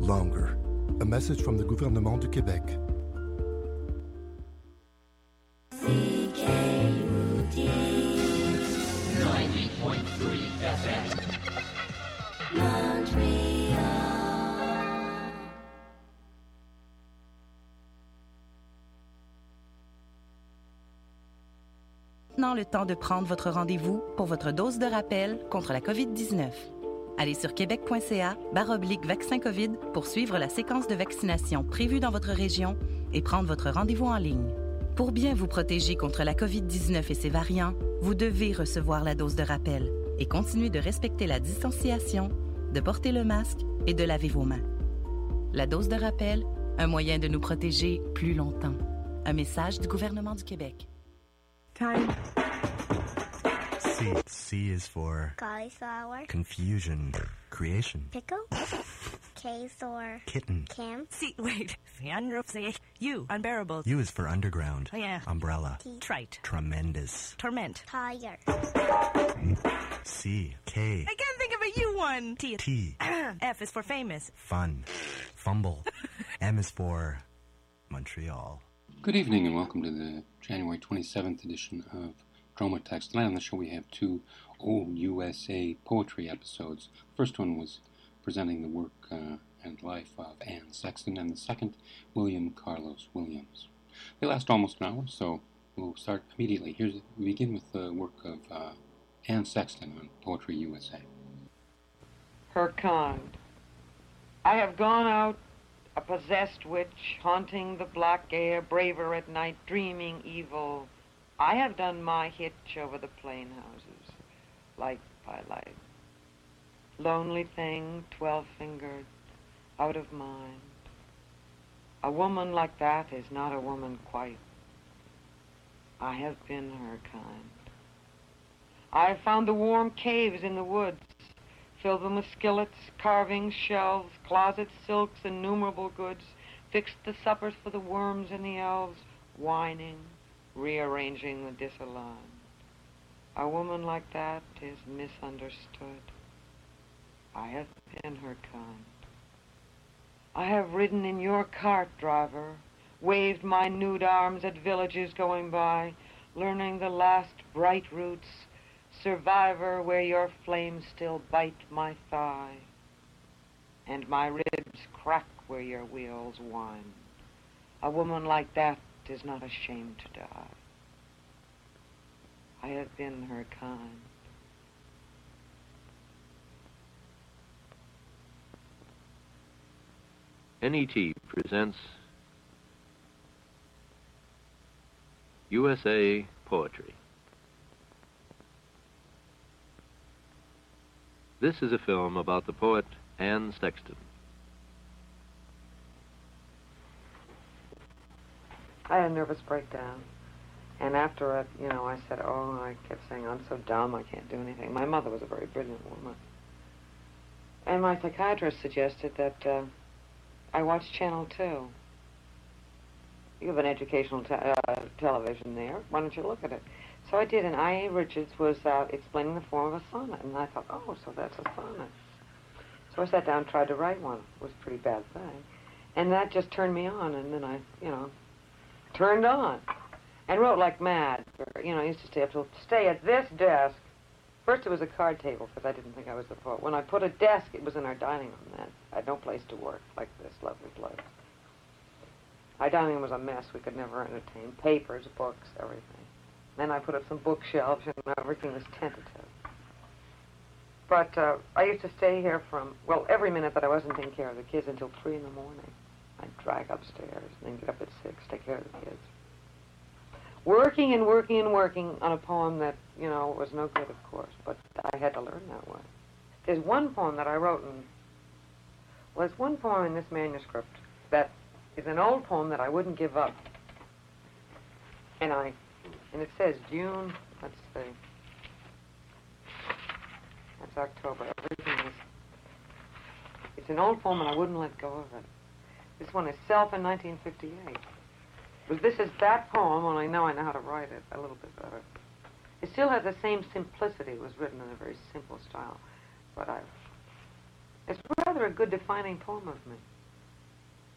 longer. A message from the gouvernement du Québec. CKUT 90.3 FM Montreal. Maintenant le temps de prendre votre rendez-vous pour votre dose de rappel contre la COVID-19. Allez sur québec.ca/vaccin COVID pour suivre la séquence de vaccination prévue dans votre région et prendre votre rendez-vous en ligne. Pour bien vous protéger contre la COVID-19 et ses variants, vous devez recevoir la dose de rappel et continuer de respecter la distanciation, de porter le masque et de laver vos mains. La dose de rappel, un moyen de nous protéger plus longtemps. Un message du gouvernement du Québec. Time. C. C is for cauliflower, confusion, creation, pickle, K for kitten. Cam, See, wait. You, unbearable. U is for underground, Oh, yeah. umbrella, T, Trite. tremendous. Torment. tire, C. K. I can't think of a U one. T. T. F is for famous. Fun, fumble. M is for Montreal. Good evening and welcome to the January 27th edition of Droma Text. Tonight on the show we have two old USA poetry episodes. The first one was presenting the work and life of Anne Sexton, and the second, William Carlos Williams. They last almost an hour, so we'll start immediately. We begin with the work of Anne Sexton on Poetry USA. Her kind. I have gone out, a possessed witch, haunting the black air, braver at night, dreaming evil. I have done my hitch over the plain houses, light by light. Lonely thing, 12-fingered, out of mind. A woman like that is not a woman quite. I have been her kind. I have found the warm caves in the woods, filled them with skillets, carvings, shelves, closets, silks, innumerable goods, fixed the suppers for the worms and the elves, whining, rearranging the disaligned. A woman like that is misunderstood. I have been her kind. I have ridden in your cart, driver, waved my nude arms at villages going by, learning the last bright roots, survivor where your flames still bite my thigh, and my ribs crack where your wheels whine. A woman like that is not ashamed to die. I have been her kind. NET presents USA Poetry. This is a film about the poet Anne Sexton. I had a nervous breakdown. And after it, I said, I kept saying, I'm so dumb, I can't do anything. My mother was a very brilliant woman. And my psychiatrist suggested that I watch Channel 2. You have an educational television there. Why don't you look at it? So I did, and I.A. Richards was explaining the form of a sonnet. And I thought, so that's a sonnet. So I sat down and tried to write one. It was a pretty bad thing. And that just turned me on, and then I, turned on. And wrote like mad. I used to stay at this desk. First it was a card table, because I didn't think I was the poet. When I put a desk, it was in our dining room then. I had no place to work like this lovely place. Our dining room was a mess. We could never entertain. Papers, books, everything. Then I put up some bookshelves, and everything was tentative. But I used to stay here from, every minute that I wasn't taking care of the kids until 3 in the morning. I'd drag upstairs, and then get up at 6, take care of the kids. Working and working and working on a poem that, was no good, of course, but I had to learn that way. There's one poem that I wrote there's one poem in this manuscript that is an old poem that I wouldn't give up. And it says June, let's see. That's October. Everything is, it's an old poem and I wouldn't let go of it. This one is Self in 1958. But this is that poem, only now I know how to write it a little bit better. It still has the same simplicity. It was written in a very simple style. But it's rather a good defining poem of me.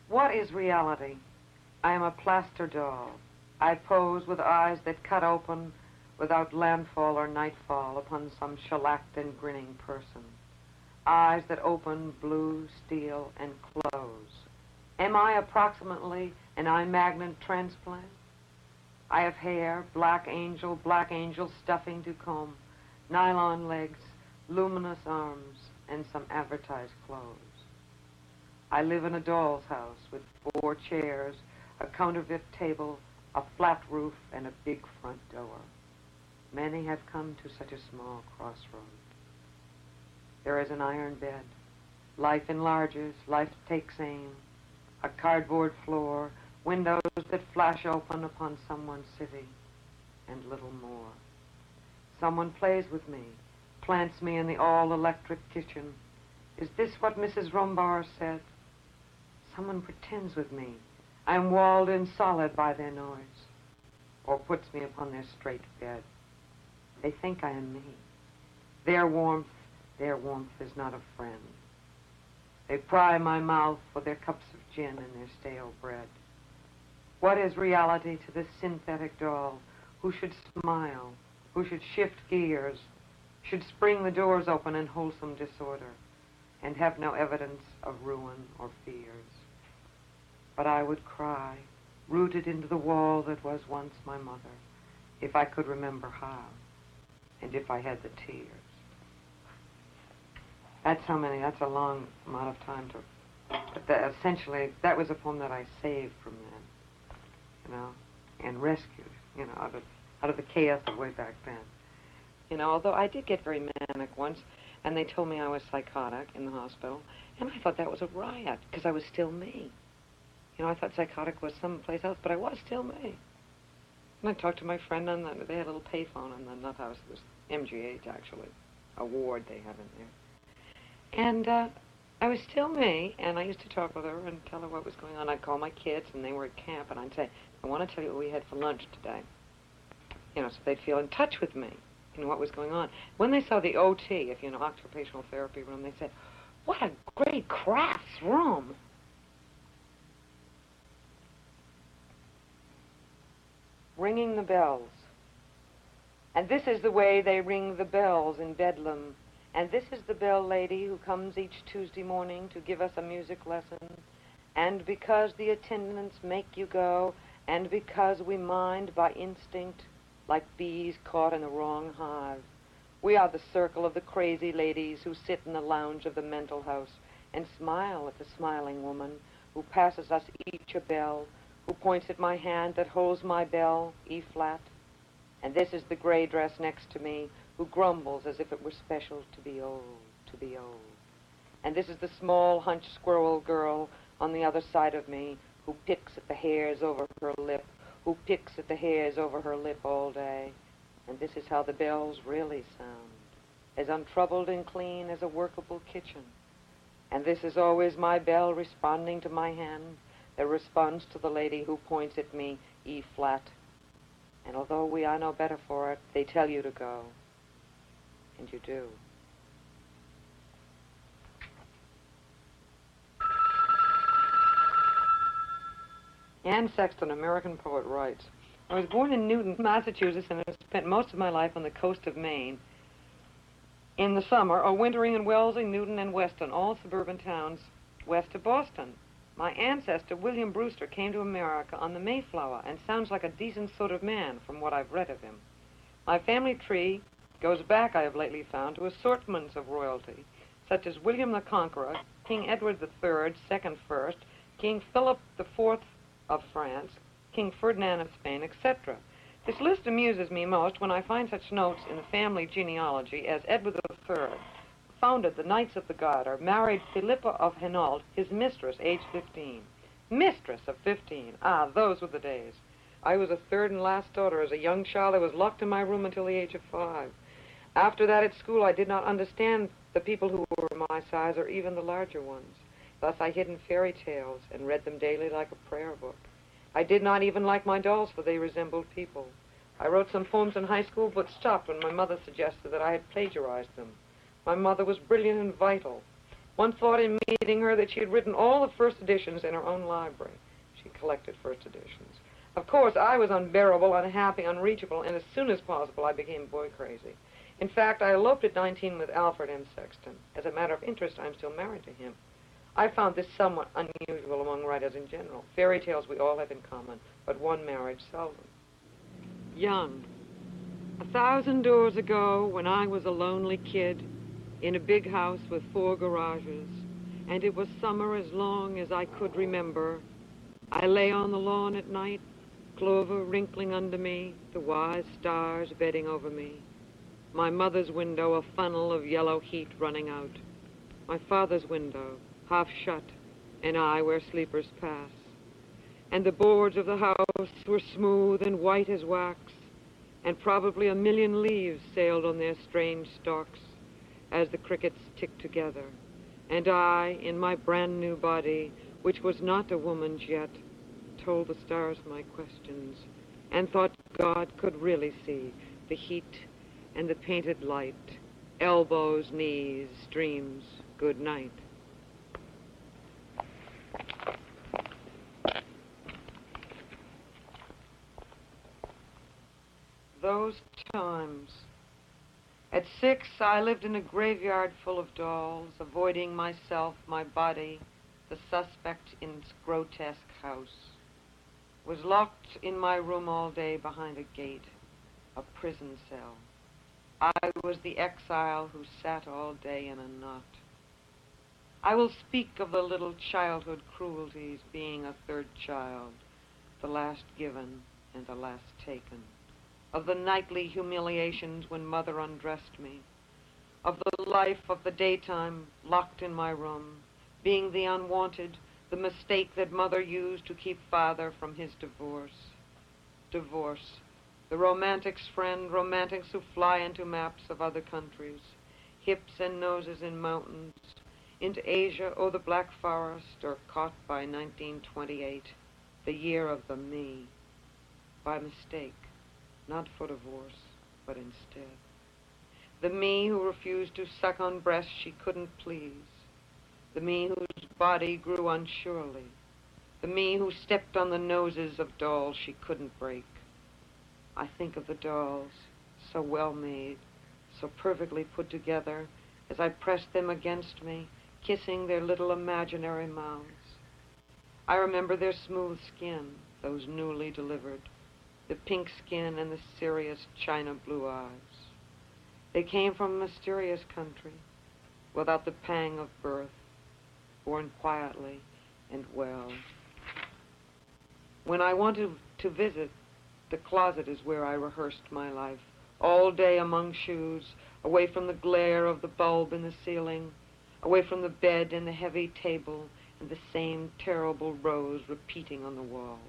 What is reality? I am a plaster doll. I pose with eyes that cut open without landfall or nightfall upon some shellacked and grinning person. Eyes that open, blue, steel, and close. Am I approximately an eye magnet transplant? I have hair, black angel stuffing to comb, nylon legs, luminous arms, and some advertised clothes. I live in a doll's house with 4 chairs, a counterfeit table, a flat roof, and a big front door. Many have come to such a small crossroad. There is an iron bed. Life enlarges, life takes aim. A cardboard floor, windows that flash open upon someone's city, and little more. Someone plays with me, plants me in the all-electric kitchen. Is this what Mrs. Rumbar said? Someone pretends with me. I am walled in solid by their noise, or puts me upon their straight bed. They think I am me. Their warmth is not a friend. They pry my mouth for their cups of gin and their stale bread. What is reality to this synthetic doll who should smile, who should shift gears, should spring the doors open in wholesome disorder, and have no evidence of ruin or fears? But I would cry, rooted into the wall that was once my mother, if I could remember how, and if I had the tears. That's a long amount of time to, but essentially, that was a poem that I saved from then, and rescued, out of the chaos of way back then. Although I did get very manic once, and they told me I was psychotic in the hospital, and I thought that was a riot, because I was still me. I thought psychotic was someplace else, but I was still me. And I talked to my friend on they had a little payphone in the nut house. It was MGH, actually, a ward they have in there. And I was still me, and I used to talk with her and tell her what was going on. I'd call my kids, and they were at camp, and I'd say, I want to tell you what we had for lunch today. So they'd feel in touch with me, what was going on. When they saw the OT, occupational therapy room, they said, what a great crafts room. Ringing the bells. And this is the way they ring the bells in Bedlam. And this is the bell lady who comes each Tuesday morning to give us a music lesson. And because the attendants make you go, and because we mind by instinct, like bees caught in the wrong hive, we are the circle of the crazy ladies who sit in the lounge of the mental house and smile at the smiling woman who passes us each a bell, who points at my hand that holds my bell, E flat. And this is the gray dress next to me, who grumbles as if it were special to be old, to be old. And this is the small, hunched squirrel girl on the other side of me, who picks at the hairs over her lip, who picks at the hairs over her lip all day. And this is how the bells really sound, as untroubled and clean as a workable kitchen. And this is always my bell responding to my hand, that responds to the lady who points at me, E flat. And although we are no better for it, they tell you to go. And you do. Anne Sexton, American poet, writes, I was born in Newton, Massachusetts, and have spent most of my life on the coast of Maine. In the summer, or wintering in Wellesley, Newton, and Weston, all suburban towns west of Boston. My ancestor, William Brewster, came to America on the Mayflower and sounds like a decent sort of man from what I've read of him. My family tree goes back, I have lately found, to assortments of royalty, such as William the Conqueror, King Edward III, second first, King Philip IV of France, King Ferdinand of Spain, etc. This list amuses me most when I find such notes in the family genealogy as Edward III founded the Knights of the Garter, married Philippa of Hainault, his mistress, age 15. Mistress of 15. Ah, those were the days. I was a third and last daughter. As a young child, I was locked in my room until the age of 5. After that, at school, I did not understand the people who were my size or even the larger ones. Thus, I hid in fairy tales and read them daily like a prayer book. I did not even like my dolls, for they resembled people. I wrote some poems in high school, but stopped when my mother suggested that I had plagiarized them. My mother was brilliant and vital, One thought in meeting her that she had written all the first editions in her own library. She collected first editions. Of course, I was unbearable, unhappy, unreachable, and as soon as possible I became boy crazy. In fact, I eloped at 19 with Alfred M. Sexton. As a matter of interest, I'm still married to him. I found this somewhat unusual among writers in general. Fairy tales we all have in common, but one marriage seldom. Young. 1,000 doors ago, when I was a lonely kid, in a big house with 4 garages, and it was summer as long as I could remember, I lay on the lawn at night, clover wrinkling under me, the wise stars bedding over me. My mother's window, a funnel of yellow heat running out. My father's window, half shut, and I where sleepers pass. And the boards of the house were smooth and white as wax, and probably 1,000,000 leaves sailed on their strange stalks as the crickets ticked together. And I, in my brand new body, which was not a woman's yet, told the stars my questions, and thought God could really see the heat and the painted light, elbows, knees, streams, good night. Those times. At 6, I lived in a graveyard full of dolls, avoiding myself, my body, the suspect in its grotesque house. Was locked in my room all day behind a gate, a prison cell. I was the exile who sat all day in a knot. I will speak of the little childhood cruelties, being a 3rd child, the last given and the last taken. Of the nightly humiliations when mother undressed me, of the life of the daytime locked in my room, being the unwanted, the mistake that mother used to keep father from his divorce. Divorce, the romantic's friend, romantics who fly into maps of other countries, hips and noses in mountains, into Asia or the Black Forest, or caught by 1928, the year of the me, by mistake. Not for divorce, but instead. The me who refused to suck on breasts she couldn't please. The me whose body grew unsurely. The me who stepped on the noses of dolls she couldn't break. I think of the dolls, so well made, so perfectly put together, as I pressed them against me, kissing their little imaginary mouths. I remember their smooth skin, those newly delivered, the pink skin and the serious china blue eyes. They came from a mysterious country, without the pang of birth, born quietly and well. When I wanted to visit, the closet is where I rehearsed my life, all day among shoes, away from the glare of the bulb in the ceiling, away from the bed and the heavy table and the same terrible rows repeating on the walls.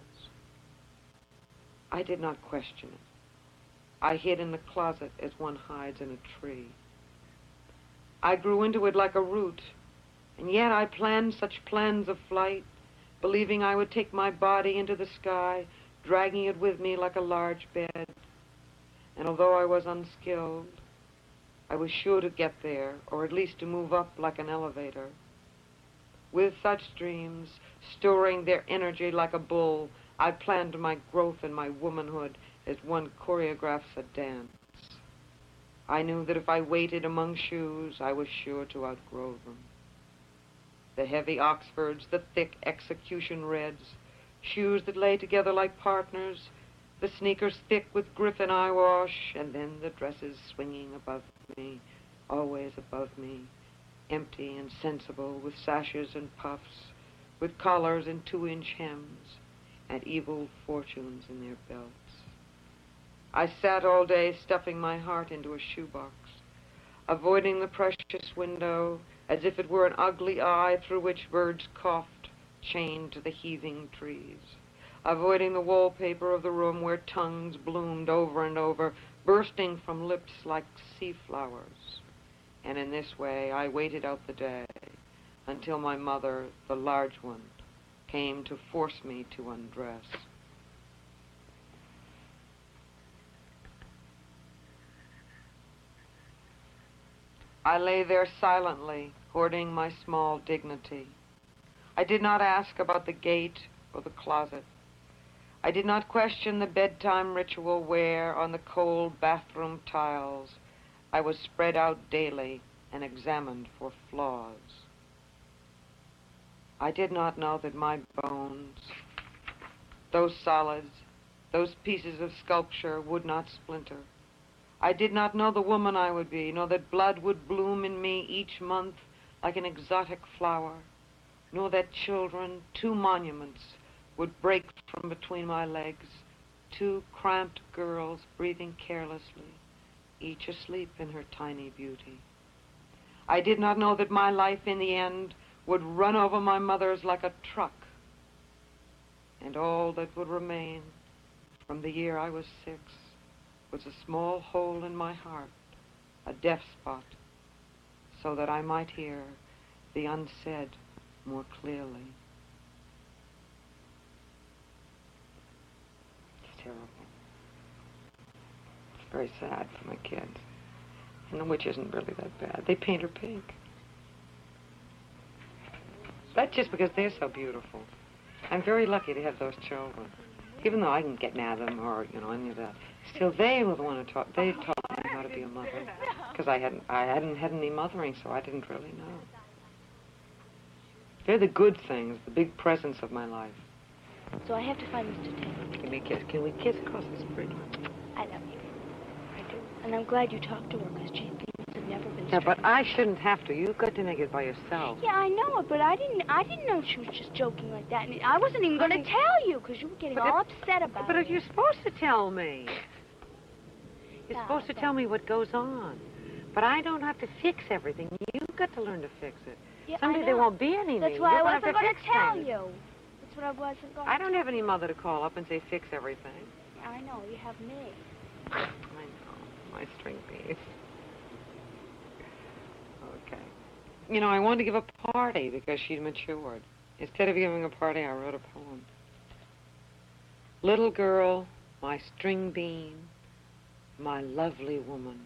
I did not question it. I hid in the closet as one hides in a tree. I grew into it like a root, and yet I planned such plans of flight, believing I would take my body into the sky, dragging it with me like a large bed. And although I was unskilled, I was sure to get there, or at least to move up like an elevator. With such dreams, storing their energy like a bull, I planned my growth and my womanhood as one choreographs a dance. I knew that if I waited among shoes, I was sure to outgrow them. The heavy Oxfords, the thick execution reds, shoes that lay together like partners, the sneakers thick with Griffin eyewash, and then the dresses swinging above me, always above me, empty and sensible, with sashes and puffs, with collars and 2-inch hems, and evil fortunes in their belts. I sat all day stuffing my heart into a shoebox, avoiding the precious window as if it were an ugly eye through which birds coughed, chained to the heaving trees, avoiding the wallpaper of the room where tongues bloomed over and over, bursting from lips like sea flowers. And in this way I waited out the day until my mother, the large one, came to force me to undress. I lay there silently, courting my small dignity. I did not ask about the gate or the closet. I did not question the bedtime ritual where, on the cold bathroom tiles, I was spread out daily and examined for flaws. I did not know that my bones, those solids, those pieces of sculpture would not splinter. I did not know the woman I would be, nor that blood would bloom in me each month like an exotic flower, nor that children, two monuments, would break from between my legs, two cramped girls breathing carelessly, each asleep in her tiny beauty. I did not know that my life in the end would run over my mother's like a truck, and all that would remain from the year I was 6 was a small hole in my heart, a deaf spot, so that I might hear the unsaid more clearly. It's terrible. It's very sad for my kids. And the witch isn't really that bad. They paint her pink. That's just because they're so beautiful. I'm very lucky to have those children. Even though I can get mad at them or, any of that. Still, they were the one who taught me how to be a mother. Because I hadn't had any mothering, so I didn't really know. They're the good things, the big presents of my life. So I have to find Mr. Taylor. Give me a kiss. Can we kiss across this bridge? I love you. I do. And I'm glad you talked to her, because Jane Phoenix have never been Yeah, straight. but I shouldn't have to. You've got to make it by yourself. Yeah, I know it, but I didn't know she was just joking like that. And I wasn't even going to tell you, because you were getting all upset about But it. you're supposed to tell me. You're No, supposed to tell me what goes on. But I don't have to fix everything. You've got to learn to fix it. Yeah, Someday I there know. won't be any That's me. why You're I gonna have wasn't going fix to tell things. you. That's what I wasn't going to I don't have any mother to call up and say, fix everything. I know, you have me. I know. My string piece. Okay. I wanted to give a party because she'd matured. Instead of giving a party, I wrote a poem. Little girl, my string bean, my lovely woman.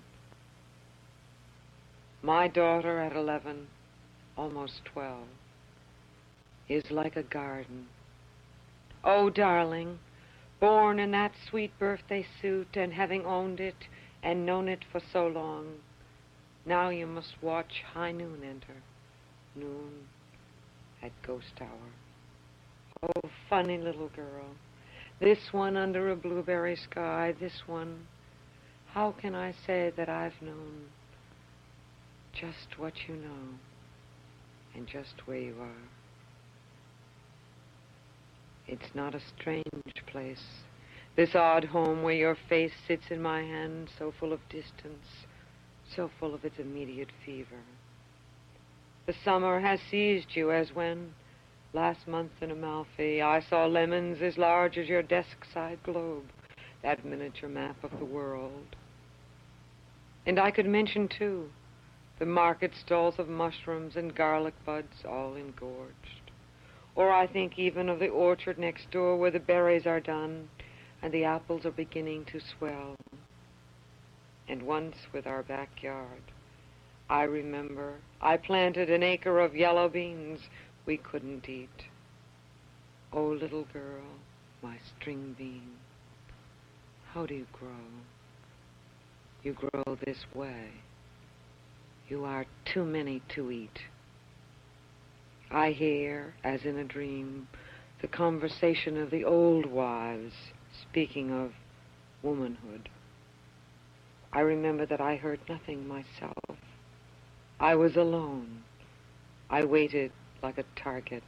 My daughter at 11, almost 12, is like a garden. Oh, darling, born in that sweet birthday suit and having owned it and known it for so long, now you must watch high noon enter, noon at ghost hour. Oh, funny little girl, this one under a blueberry sky, this one, how can I say that I've known just what you know and just where you are? It's not a strange place, this odd home where your face sits in my hand, so full of distance, so full of its immediate fever. The summer has seized you as when, last month in Amalfi, I saw lemons as large as your desk-side globe, that miniature map of the world. And I could mention, too, the market stalls of mushrooms and garlic buds all engorged. Or I think even of the orchard next door where the berries are done and the apples are beginning to swell. And once with our backyard, I remember I planted an acre of yellow beans we couldn't eat. Oh, little girl, my string bean, how do you grow? You grow this way. You are too many to eat. I hear, as in a dream, the conversation of the old wives speaking of womanhood. I remember that I heard nothing myself. I was alone. I waited like a target.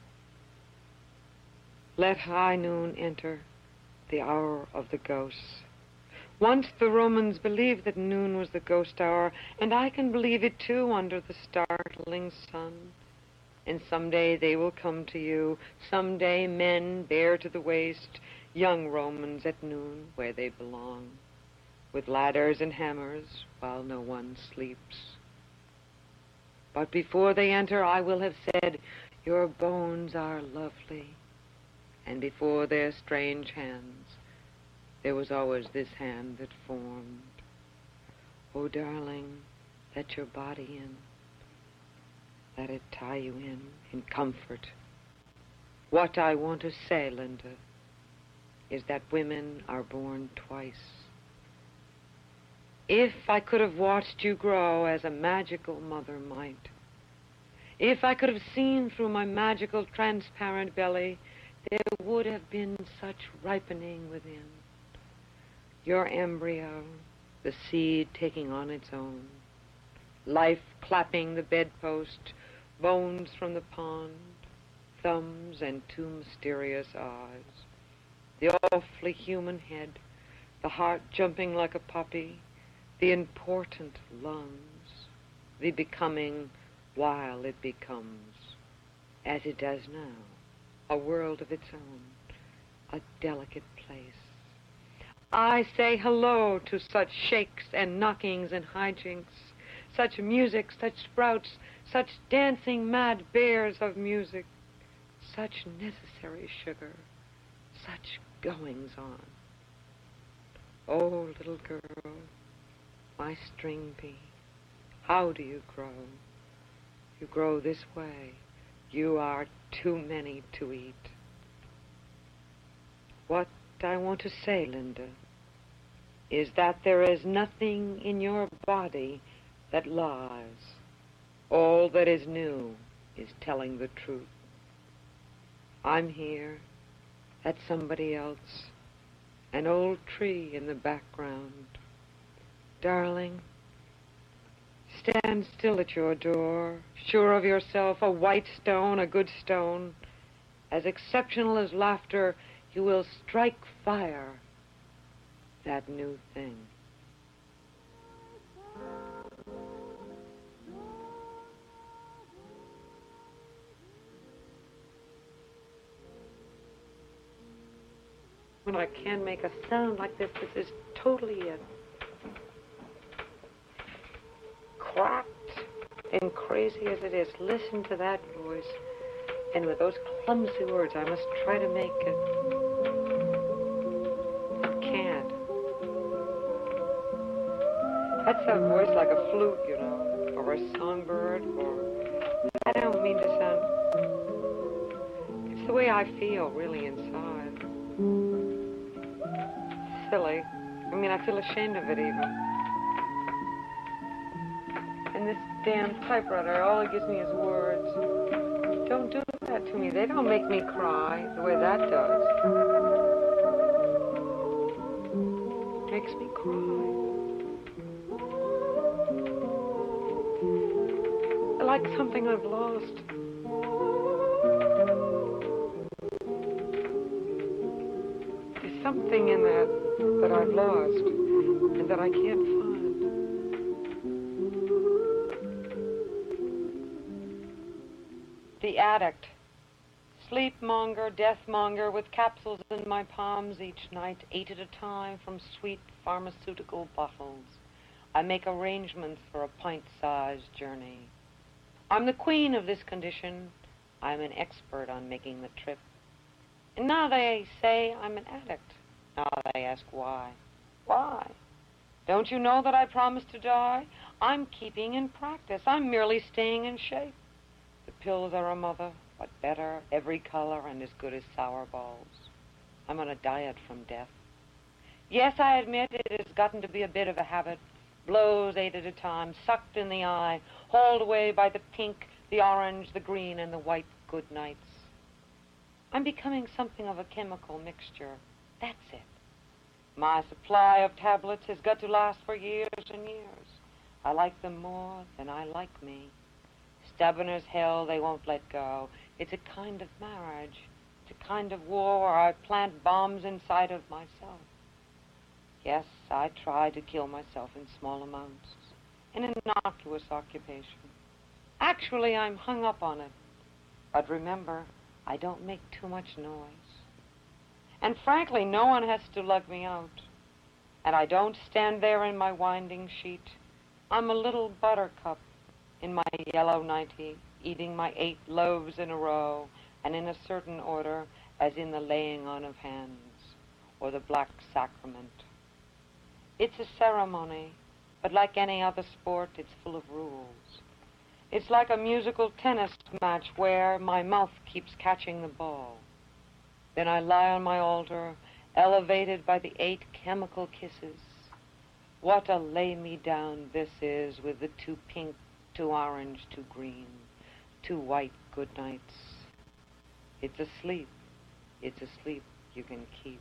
Let high noon enter, the hour of the ghosts. Once the Romans believed that noon was the ghost hour, and I can believe it too under the startling sun. And someday they will come to you, someday men bare to the waist, young Romans at noon where they belong, with ladders and hammers while no one sleeps. But before they enter, I will have said, your bones are lovely. And before their strange hands, there was always this hand that formed. Oh, darling, let your body in. Let it tie you in comfort. What I want to say, Linda, is that women are born twice. If I could have watched you grow as a magical mother might, if I could have seen through my magical transparent belly, there would have been such ripening within. Your embryo, the seed taking on its own, life clapping the bedpost, bones from the pond, thumbs and two mysterious eyes, the awfully human head, the heart jumping like a puppy, the important lungs, the becoming while it becomes, as it does now, a world of its own, a delicate place. I say hello to such shakes and knockings and hijinks, such music, such sprouts, such dancing mad bears of music, such necessary sugar, such goings on. Oh, little girl, my string bee, how do you grow? You grow this way. You are too many to eat. What I want to say, Linda, is that there is nothing in your body that lies. All that is new is telling the truth. I'm here, that's somebody else, an old tree in the background. Darling, stand still at your door, sure of yourself, a white stone, a good stone. As exceptional as laughter, you will strike fire, that new thing. When I can make a sound like this, this is totally cracked and crazy as it is. Listen to that voice. And with those clumsy words, I must try to make it. I can't. That's a voice like a flute, you know, or a songbird, or... I don't mean to sound... It's the way I feel, really, inside. Silly. I mean, I feel ashamed of it, even. And this damn typewriter, all it gives me is words. Don't do that to me. They don't make me cry the way that does. Makes me cry. Like something I've lost. There's something in that I've lost and that I can't find. The addict, sleep-monger, death-monger, with capsules in my palms each night, 8 at a time from sweet pharmaceutical bottles. I make arrangements for a pint-sized journey. I'm the queen of this condition. I'm an expert on making the trip. And now they say I'm an addict. Now they ask why. Why? Don't you know that I promised to die? I'm keeping in practice. I'm merely staying in shape. The pills are a mother, but better, every color, and as good as sour balls. I'm on a diet from death. Yes, I admit it has gotten to be a bit of a habit. Blows 8 at a time, sucked in the eye, hauled away by the pink, the orange, the green, and the white good nights. I'm becoming something of a chemical mixture. That's it. My supply of tablets has got to last for years and years. I like them more than I like me. Stubborn as hell, they won't let go. It's a kind of marriage. It's a kind of war where I plant bombs inside of myself. Yes, I try to kill myself in small amounts. An innocuous occupation. Actually, I'm hung up on it. But remember, I don't make too much noise. And frankly, no one has to lug me out. And I don't stand there in my winding sheet. I'm a little buttercup in my yellow nightie, eating my 8 loaves in a row, and in a certain order, as in the laying on of hands, or the black sacrament. It's a ceremony, but like any other sport, it's full of rules. It's like a musical tennis match where my mouth keeps catching the ball. Then I lie on my altar, elevated by the 8 chemical kisses. What a lay-me-down this is, with the 2 pink, 2 orange, 2 green, 2 white good nights. It's a sleep you can keep.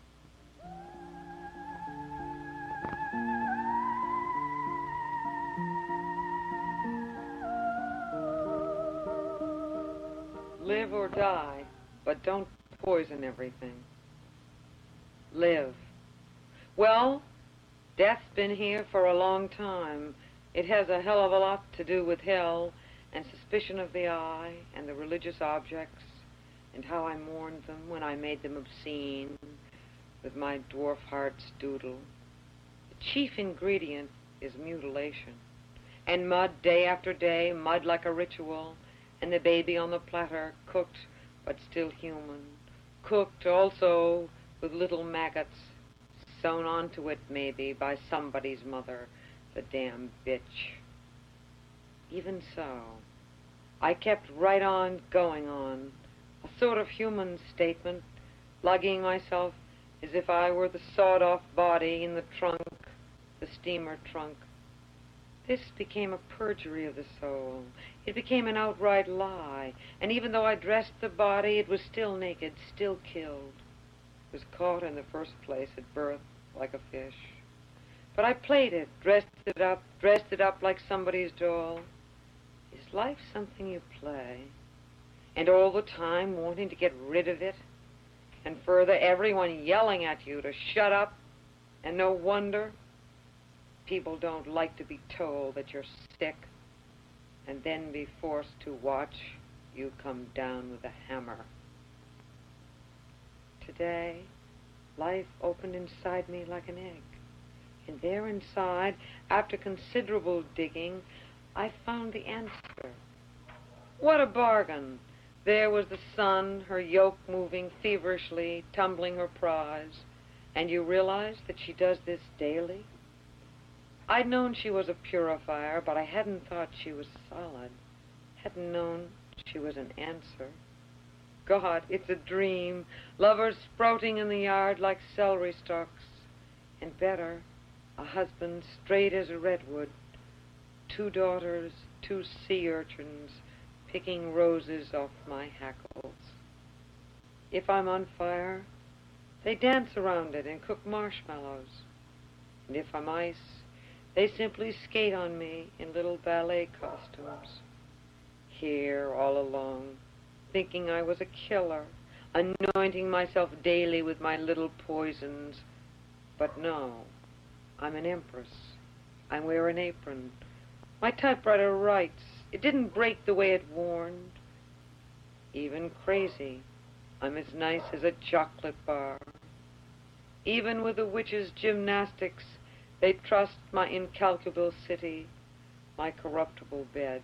Live or die, but don't poison everything. Live. Well, death's been here for a long time. It has a hell of a lot to do with hell and suspicion of the eye and the religious objects and how I mourned them when I made them obscene with my dwarf heart's doodle. The chief ingredient is mutilation. And mud day after day, mud like a ritual, and the baby on the platter, cooked but still human, cooked also with little maggots sewn onto it maybe by somebody's mother, the damn bitch. Even so, I kept right on going on, a sort of human statement, lugging myself as if I were the sawed-off body in the trunk, the steamer trunk. This became a perjury of the soul. It became an outright lie. And even though I dressed the body, it was still naked, still killed. It was caught in the first place at birth like a fish. But I played it, dressed it up like somebody's doll. Is life something you play? And all the time wanting to get rid of it? And further, everyone yelling at you to shut up? And no wonder. People don't like to be told that you're sick and then be forced to watch you come down with a hammer. Today, life opened inside me like an egg. And there inside, after considerable digging, I found the answer. What a bargain! There was the sun, her yoke moving feverishly, tumbling her prize. And you realize that she does this daily? I'd known she was a purifier, but I hadn't thought she was solid. Hadn't known she was an answer. God, it's a dream. Lovers sprouting in the yard like celery stalks. And better, a husband straight as a redwood. 2 daughters, 2 sea urchins, picking roses off my hackles. If I'm on fire, they dance around it and cook marshmallows. And if I'm ice, they simply skate on me in little ballet costumes. Here, all alone, thinking I was a killer, anointing myself daily with my little poisons. But no, I'm an empress. I wear an apron. My typewriter writes. It didn't break the way it warned. Even crazy, I'm as nice as a chocolate bar. Even with the witches' gymnastics, they trust my incalculable city, my corruptible bed.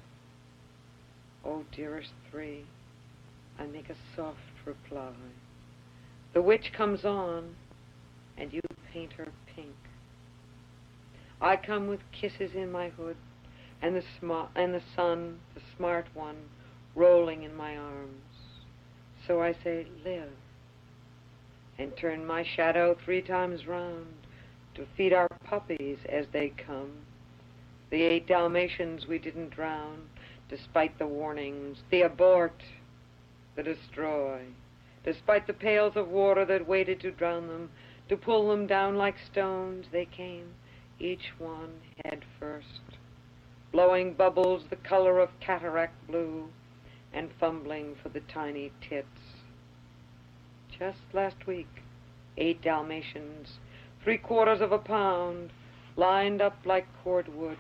Oh, dearest 3, I make a soft reply. The witch comes on, and you paint her pink. I come with kisses in my hood, and the sun, the smart one, rolling in my arms. So I say, live, and turn my shadow 3 times round, to feed our puppies as they come, the 8 Dalmatians we didn't drown, despite the warnings, the abort, the destroy, despite the pails of water that waited to drown them, to pull them down like stones. They came, each one head first, blowing bubbles the color of cataract blue, and fumbling for the tiny tits. Just last week, 8 Dalmatians, 3/4 of a pound, lined up like cordwood,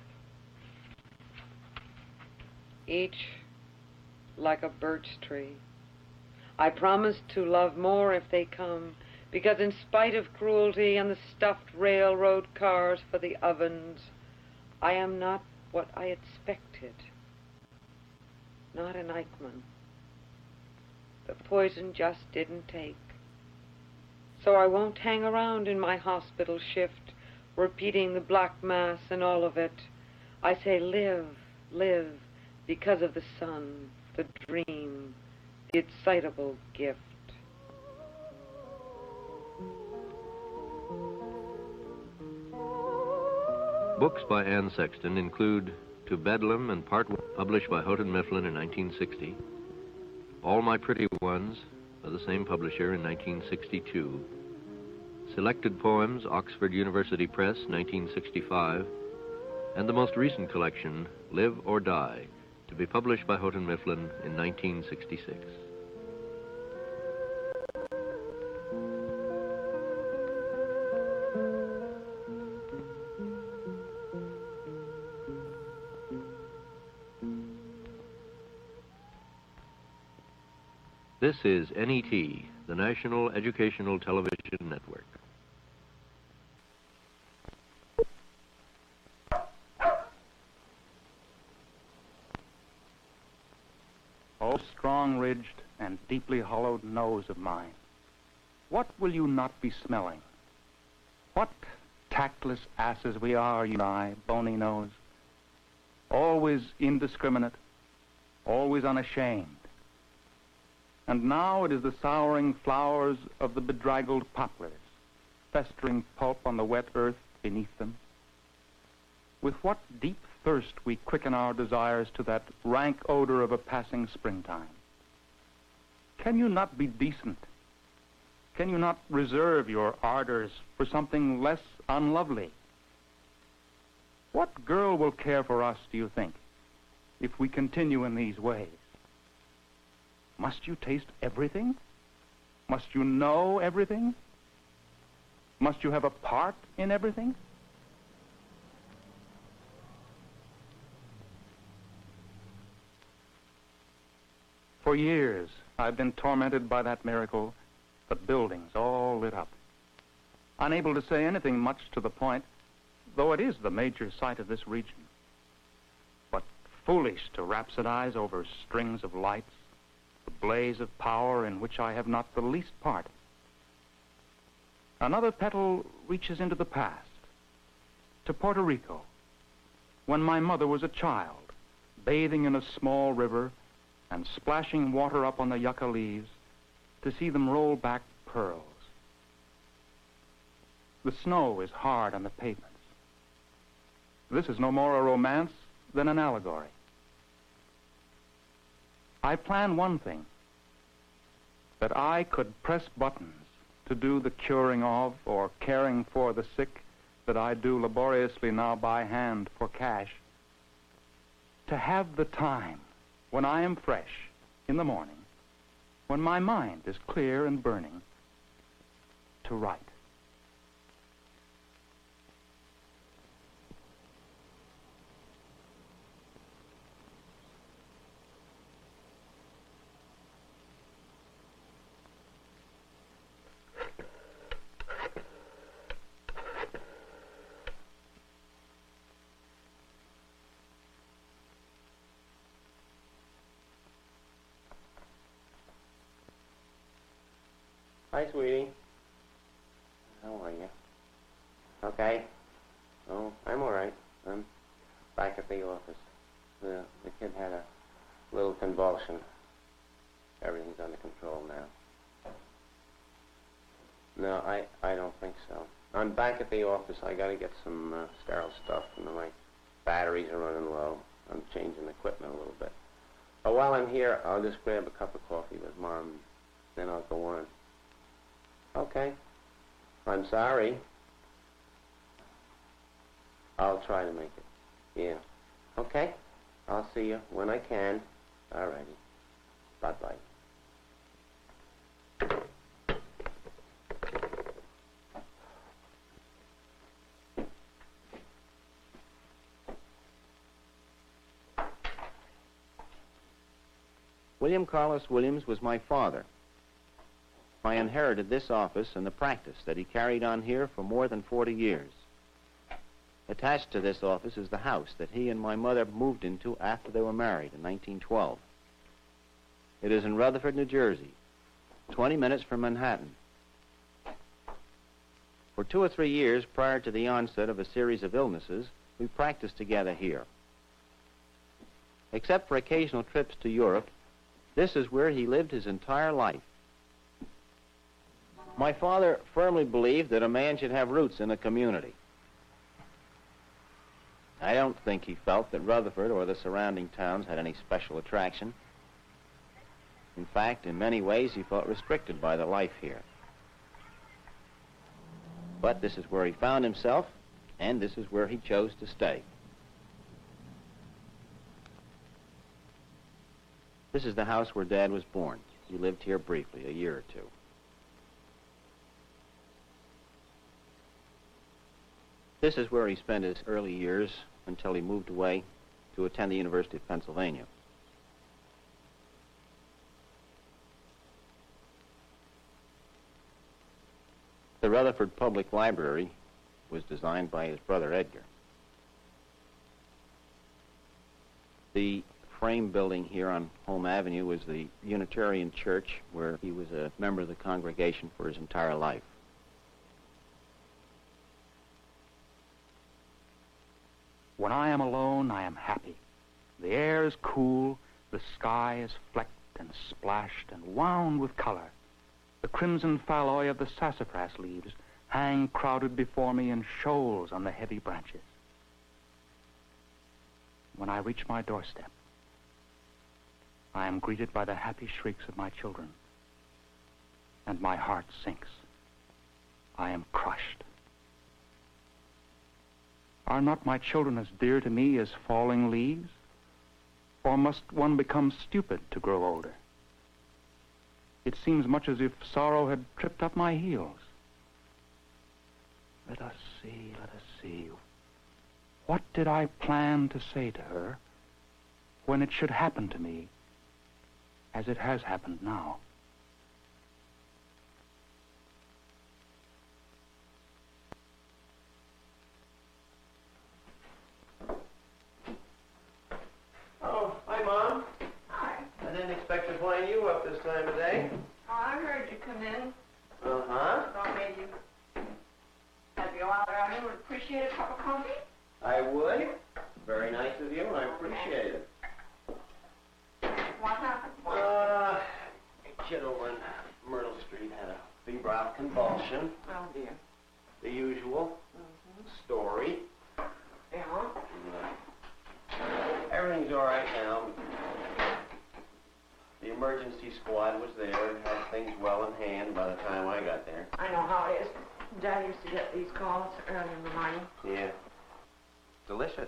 each like a birch tree. I promised to love more if they come, because in spite of cruelty and the stuffed railroad cars for the ovens, I am not what I expected. Not an Eichmann. The poison just didn't take. So I won't hang around in my hospital shift, repeating the black mass and all of it. I say, live, live, because of the sun, the dream, the excitable gift. Books by Anne Sexton include To Bedlam and Part 1, published by Houghton Mifflin in 1960. All My Pretty Ones, by the same publisher, in 1962. Selected Poems, Oxford University Press, 1965. And the most recent collection, Live or Die, to be published by Houghton Mifflin in 1966. This is NET, the National Educational Television Network. O strong-ridged and deeply hollowed nose of mine, what will you not be smelling? What tactless asses we are, you and I, bony nose. Always indiscriminate, always unashamed. And now it is the souring flowers of the bedraggled poplars, festering pulp on the wet earth beneath them. With what deep thirst we quicken our desires to that rank odor of a passing springtime. Can you not be decent? Can you not reserve your ardors for something less unlovely? What girl will care for us, do you think, if we continue in these ways? Must you taste everything? Must you know everything? Must you have a part in everything? For years, I've been tormented by that miracle, the buildings all lit up. Unable to say anything much to the point, though it is the major sight of this region. But foolish to rhapsodize over strings of lights, the blaze of power in which I have not the least part. Another petal reaches into the past, to Puerto Rico, when my mother was a child, bathing in a small river and splashing water up on the yucca leaves to see them roll back pearls. The snow is hard on the pavements. This is no more a romance than an allegory. I plan one thing, that I could press buttons to do the curing of or caring for the sick that I do laboriously now by hand for cash. To have the time when I am fresh in the morning, when my mind is clear and burning, to write. Hi, sweetie. How are you? Okay. Oh, I'm all right. I'm back at the office. The kid had a little convulsion. Everything's under control now. No, I don't think so. I'm back at the office. I got to get some sterile stuff. And my batteries are running low. I'm changing equipment a little bit. But while I'm here, I'll just grab a cup of coffee with Mom. Then I'll go on. Okay. I'm sorry. I'll try to make it. Yeah. Okay. I'll see you when I can. All righty. Bye-bye. William Carlos Williams was my father. I inherited this office and the practice that he carried on here for more than 40 years. Attached to this office is the house that he and my mother moved into after they were married in 1912. It is in Rutherford, New Jersey, 20 minutes from Manhattan. For 2 or 3 years prior to the onset of a series of illnesses, we practiced together here. Except for occasional trips to Europe, this is where he lived his entire life. My father firmly believed that a man should have roots in a community. I don't think he felt that Rutherford or the surrounding towns had any special attraction. In fact, in many ways, he felt restricted by the life here. But this is where he found himself, and this is where he chose to stay. This is the house where Dad was born. He lived here briefly, a year or two. This is where he spent his early years until he moved away to attend the University of Pennsylvania. The Rutherford Public Library was designed by his brother Edgar. The frame building here on Home Avenue was the Unitarian Church, where he was a member of the congregation for his entire life. When I am alone, I am happy. The air is cool, the sky is flecked and splashed and wound with color. The crimson falloy of the sassafras leaves hang crowded before me in shoals on the heavy branches. When I reach my doorstep, I am greeted by the happy shrieks of my children, and my heart sinks. I am crushed. Are not my children as dear to me as falling leaves? Or must one become stupid to grow older? It seems much as if sorrow had tripped up my heels. Let us see, let us see. What did I plan to say to her when it should happen to me as it has happened now? Oh, hi, Mom. Hi. I didn't expect to find you up this time of day. Oh, I heard you come in. Uh-huh. Thought maybe you had to go out there. I would appreciate a cup of coffee. I would. Very nice of you, and I appreciate it. What happened? A kid over in Myrtle Street had a febrile convulsion. Oh, dear. The usual story. Yeah? Everything's all right now. The emergency squad was there and had things well in hand by the time I got there. I know how it is. Dad used to get these calls early in the morning. Yeah. Delicious.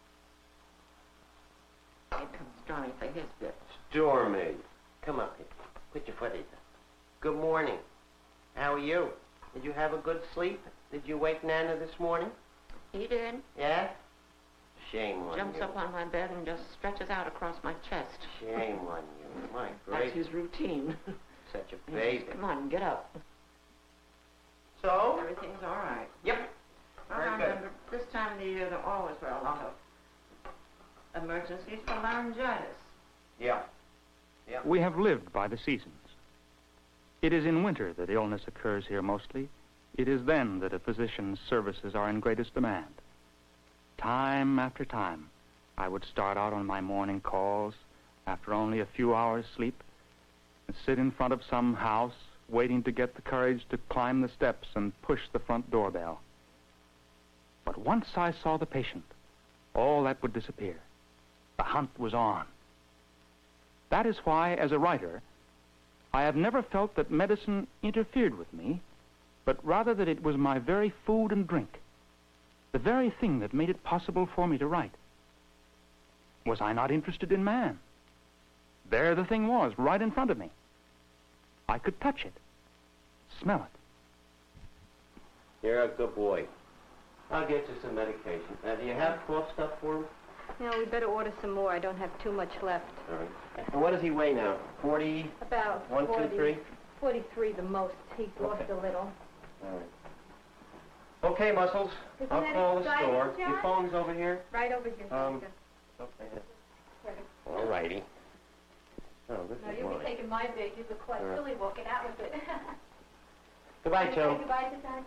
Here comes Johnny for his bit. Stormy. Come up here. Put your foot in. Good morning. How are you? Did you have a good sleep? Did you wake Nana this morning? He did. Yeah? Shame on Jumps you. up on my bed and just stretches out across my chest. Shame on you. My That's great. his routine. Such a baby. Come on, get up. So? Everything's all right. Yep. I Very good. remember this time of the year there always were a lot of emergencies for laryngitis. Yeah. Yeah. We have lived by the seasons. It is in winter that illness occurs here mostly. It is then that a physician's services are in greatest demand. Time after time, I would start out on my morning calls after only a few hours' sleep and sit in front of some house waiting to get the courage to climb the steps and push the front doorbell. But once I saw the patient, all that would disappear. The hunt was on. That is why, as a writer, I have never felt that medicine interfered with me, but rather that it was my very food and drink, the very thing that made it possible for me to write. Was I not interested in man? There the thing was, right in front of me. I could touch it, smell it. You're a good boy. I'll get you some medication. Do you have cough stuff for him? No, we better order some more. I don't have too much left. All right. And what does he weigh now? 40? About 1, 2, 3? 43 the most. He's lost a little. All right. Okay, Muscles. Isn't I'll that call the exciting, store. John? Your phone's over here? Right over here. Okay. All righty. Oh, this No, is you'll mine. be taking my bag. You look quite All right. silly walking out with it. Goodbye, Joe. Goodbye, Suzanne.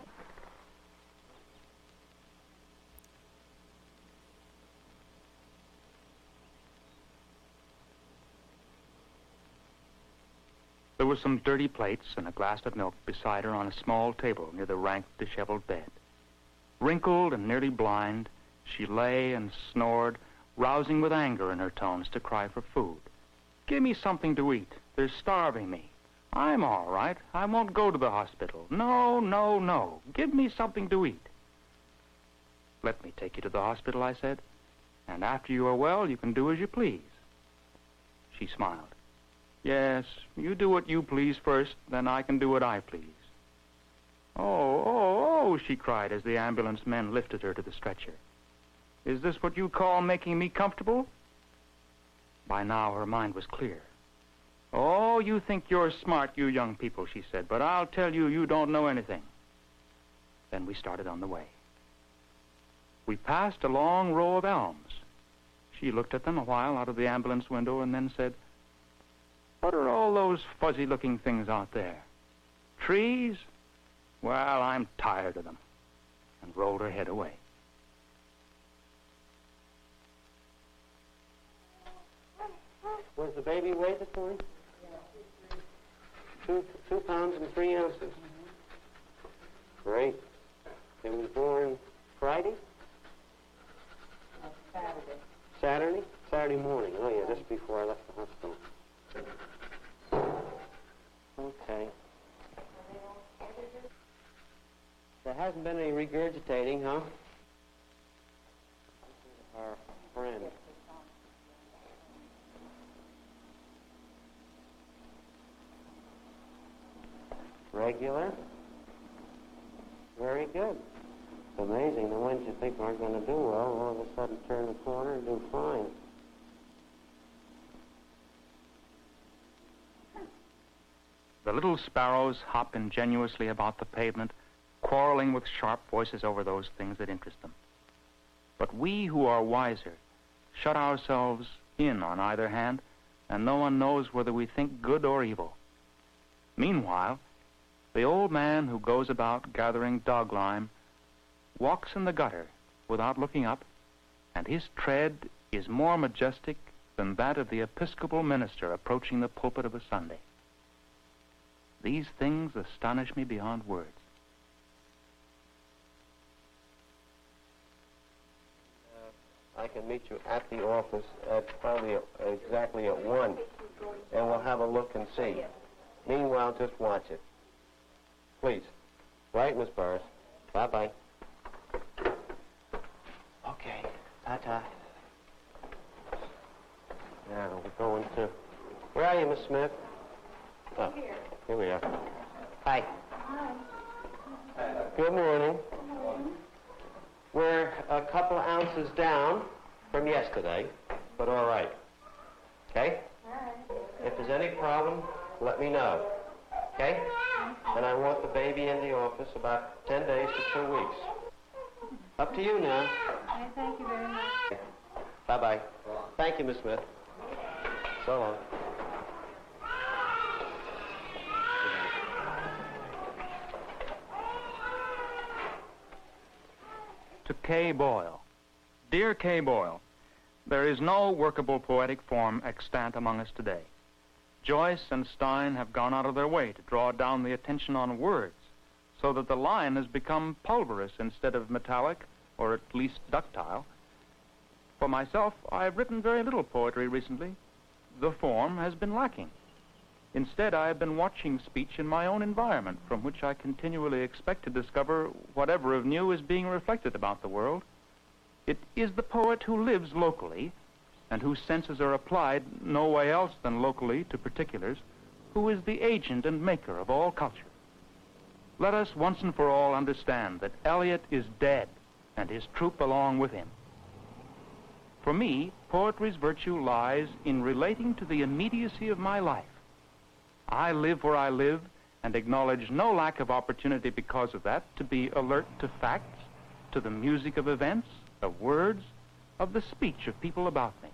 There were some dirty plates and a glass of milk beside her on a small table near the rank, disheveled bed. Wrinkled and nearly blind, she lay and snored, rousing with anger in her tones to cry for food. "Give me something to eat. They're starving me. I'm all right. I won't go to the hospital. No, no, no. Give me something to eat." "Let me take you to the hospital," I said, "and after you are well, you can do as you please." She smiled. "Yes, you do what you please first, then I can do what I please." Oh, she cried as the ambulance men lifted her to the stretcher. "Is this what you call making me comfortable?" By now her mind was clear. "Oh, you think you're smart, you young people," she said, "but I'll tell you, you don't know anything." Then we started on the way. We passed a long row of elms. She looked at them a while out of the ambulance window and then said, "What are all those fuzzy-looking things out there? Trees? Well, I'm tired of them," and rolled her head away. Was the baby weighed this morning? 2 pounds and 3 ounces. Great. It was born Friday? Saturday. Saturday? Saturday morning. Oh, yeah, just before I left the hospital. Okay. There hasn't been any regurgitating, huh? Our friend. Regular. Very good. It's amazing. The ones you think aren't going to do well, all of a sudden turn the corner and do fine. The little sparrows hop ingenuously about the pavement, quarreling with sharp voices over those things that interest them. But we who are wiser shut ourselves in on either hand, and no one knows whether we think good or evil. Meanwhile, the old man who goes about gathering dog lime walks in the gutter without looking up, and his tread is more majestic than that of the Episcopal minister approaching the pulpit of a Sunday. These things astonish me beyond words. I can meet you at the office at probably exactly at 1, and we'll have a look and see. Meanwhile, just watch it. Please. Right, Miss Burris. Bye-bye. Okay. Ta-ta. Now, we're going to... Where are you, Miss Smith? Oh, here we are. Hi. Hi. Good morning. We're a couple ounces down from yesterday, but all right. Okay? All right. If there's any problem, let me know. Okay? And I want the baby in the office about 10 days to 2 weeks. Up to you now. I thank you very much. Bye-bye. Thank you, Miss Smith. So long. To Kay Boyle. Dear Kay Boyle, there is no workable poetic form extant among us today. Joyce and Stein have gone out of their way to draw down the attention on words so that the line has become pulverous instead of metallic, or at least ductile. For myself, I've written very little poetry recently. The form has been lacking. Instead, I have been watching speech in my own environment, from which I continually expect to discover whatever of new is being reflected about the world. It is the poet who lives locally, and whose senses are applied no way else than locally to particulars, who is the agent and maker of all culture. Let us once and for all understand that Eliot is dead, and his troupe along with him. For me, poetry's virtue lies in relating to the immediacy of my life. I live where I live, and acknowledge no lack of opportunity because of that to be alert to facts, to the music of events, of words, of the speech of people about me.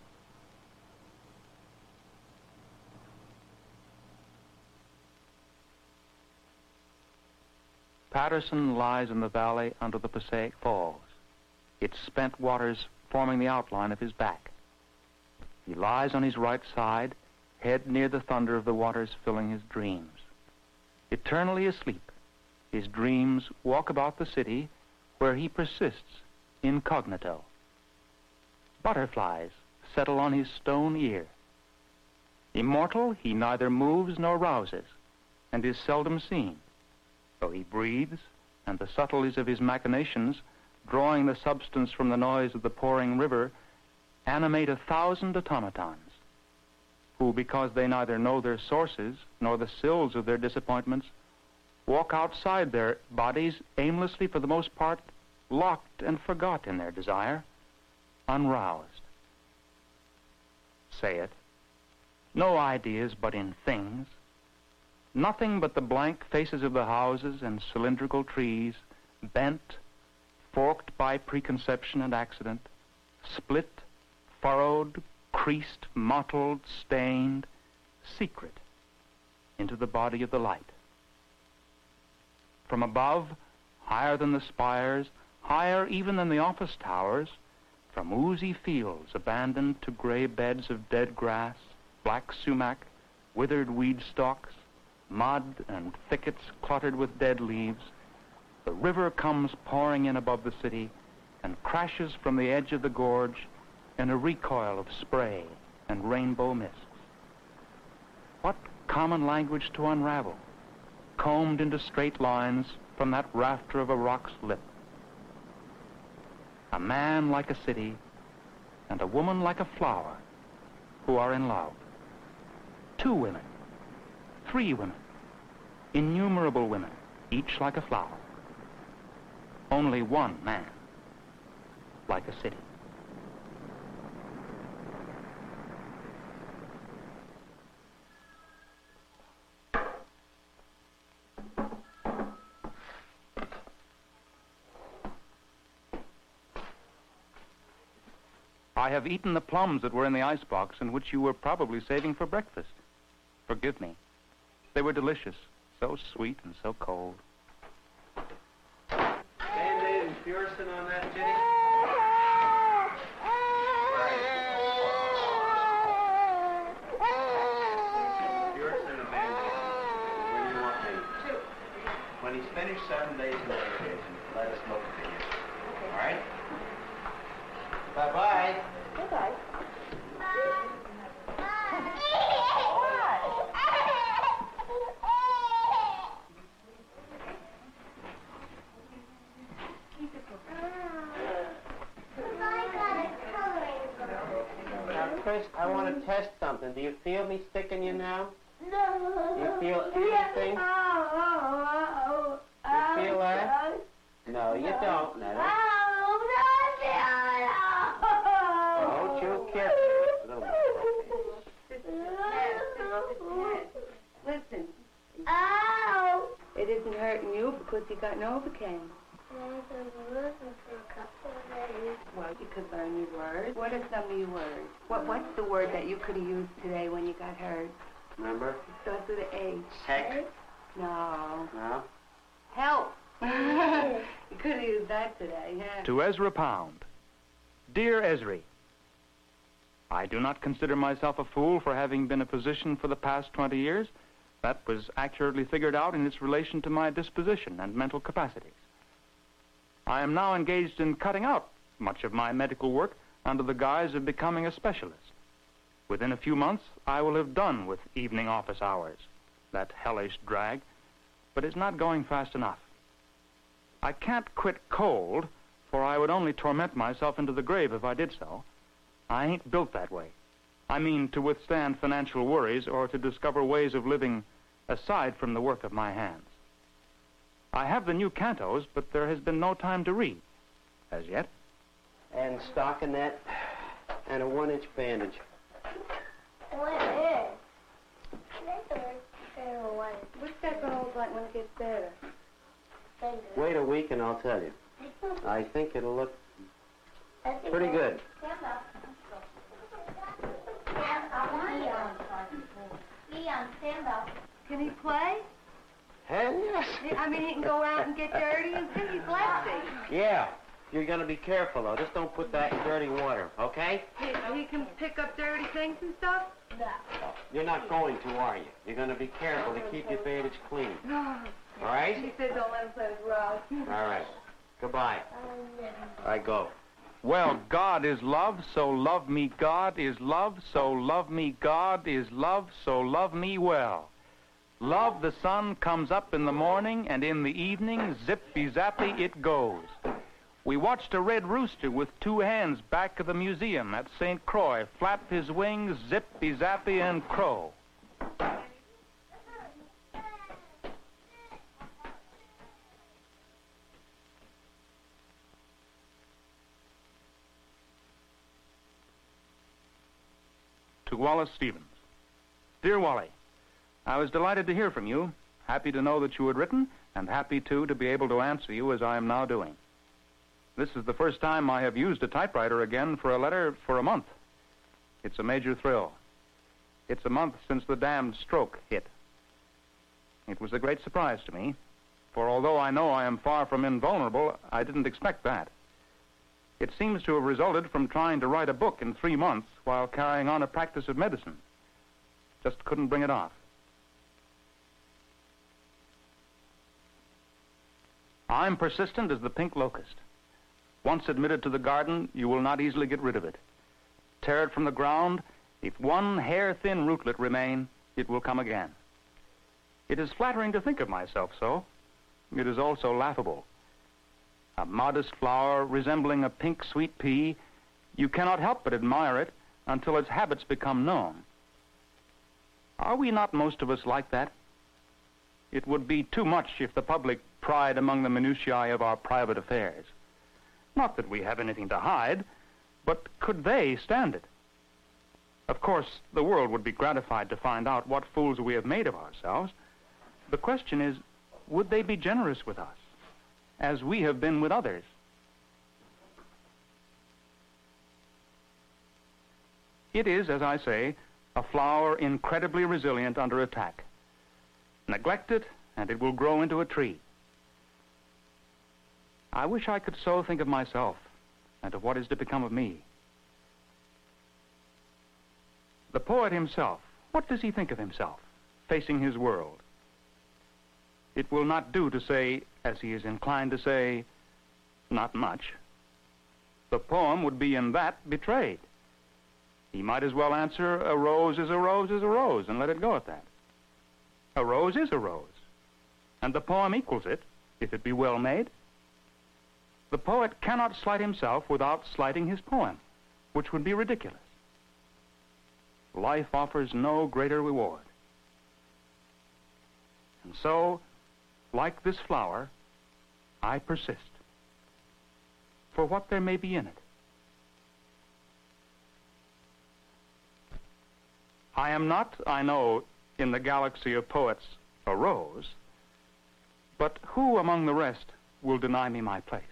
Patterson lies in the valley under the Passaic Falls, its spent waters forming the outline of his back. He lies on his right side, head near the thunder of the waters filling his dreams. Eternally asleep, his dreams walk about the city where he persists incognito. Butterflies settle on his stone ear. Immortal, he neither moves nor rouses, and is seldom seen, though he breathes, and the subtleties of his machinations, drawing the substance from the noise of the pouring river, animate 1,000 automatons, who, because they neither know their sources nor the sills of their disappointments, walk outside their bodies aimlessly, for the most part, locked and forgot in their desire, unroused. Say it. No ideas but in things. Nothing but the blank faces of the houses and cylindrical trees, bent, forked by preconception and accident, split, furrowed, creased, mottled, stained, secret, into the body of the light. From above, higher than the spires, higher even than the office towers, from oozy fields abandoned to gray beds of dead grass, black sumac, withered weed stalks, mud and thickets cluttered with dead leaves, the river comes pouring in above the city and crashes from the edge of the gorge in a recoil of spray and rainbow mists. What common language to unravel, combed into straight lines from that rafter of a rock's lip. A man like a city and a woman like a flower who are in love. 2 women, 3 women, innumerable women, each like a flower. Only one man, like a city. I have eaten the plums that were in the icebox and which you were probably saving for breakfast. Forgive me. They were delicious, so sweet and so cold. Band-Aid and Purison on that, Jenny? Purison and Band-Aid. When do you want me? When he's finished 7 days in vacation, let us look at him. All right? Bye-bye. Bye-bye. Now, Chris, I want to test something. Do you feel me sticking you now? No. Do you feel anything? You feel that? No, you don't, Netta. Don't you kiss me. Listen. Ow! It isn't hurting you because you got Novocaine. Well, you could learn your words. What are some of your words? What's the word that you could have used today when you got hurt? Remember? It starts with an H. Heck? No. No? Help! You could have used that today, yeah. To Ezra Pound. Dear Esri, I do not consider myself a fool for having been a physician for the past 20 years. That was accurately figured out in its relation to my disposition and mental capacities. I am now engaged in cutting out much of my medical work under the guise of becoming a specialist. Within a few months, I will have done with evening office hours, that hellish drag, but it's not going fast enough. I can't quit cold, for I would only torment myself into the grave if I did so. I ain't built that way. I mean to withstand financial worries or to discover ways of living aside from the work of my hands. I have the new cantos, but there has been no time to read, as yet. And stockinette and a 1-inch bandage. What's that going to look like when it gets better? Wait a week and I'll tell you. I think it'll look pretty good. Leon, stand up. Can he play? Hell yes. I mean, he can go out and get dirty and see he's lefty. Yeah. You're going to be careful, though. Just don't put that in dirty water, okay? He can pick up dirty things and stuff? You're not going to, are you? You're going to be careful to keep your bandage clean. All right? She said don't let him play with Ralph. All right. Goodbye. I go. Well, God is love, so love me. God is love, so love me. God is love, so love me well. Love, the sun comes up in the morning, and in the evening, zippy-zappy it goes. We watched a red rooster with two hands back of the museum at St. Croix flap his wings, zippy-zappy, and crow. To Wallace Stevens. Dear Wally, I was delighted to hear from you, happy to know that you had written, and happy, too, to be able to answer you as I am now doing. This is the first time I have used a typewriter again for a letter for a month. It's a major thrill. It's a month since the damned stroke hit. It was a great surprise to me, for although I know I am far from invulnerable, I didn't expect that. It seems to have resulted from trying to write a book in 3 months while carrying on a practice of medicine. Just couldn't bring it off. I'm persistent as the pink locust. Once admitted to the garden, you will not easily get rid of it. Tear it from the ground, if one hair-thin rootlet remain, it will come again. It is flattering to think of myself so. It is also laughable. A modest flower resembling a pink sweet pea, you cannot help but admire it until its habits become known. Are we not most of us like that? It would be too much if the public pried among the minutiae of our private affairs. Not that we have anything to hide, but could they stand it? Of course, the world would be gratified to find out what fools we have made of ourselves. The question is, would they be generous with us, as we have been with others? It is, as I say, a flower incredibly resilient under attack. Neglect it, and it will grow into a tree. I wish I could so think of myself and of what is to become of me. The poet himself, what does he think of himself, facing his world? It will not do to say, as he is inclined to say, not much. The poem would be in that betrayed. He might as well answer, a rose is a rose is a rose, and let it go at that. A rose is a rose, and the poem equals it, if it be well made. The poet cannot slight himself without slighting his poem, which would be ridiculous. Life offers no greater reward. And so, like this flower, I persist, for what there may be in it. I am not, I know, in the galaxy of poets, a rose, but who among the rest will deny me my place?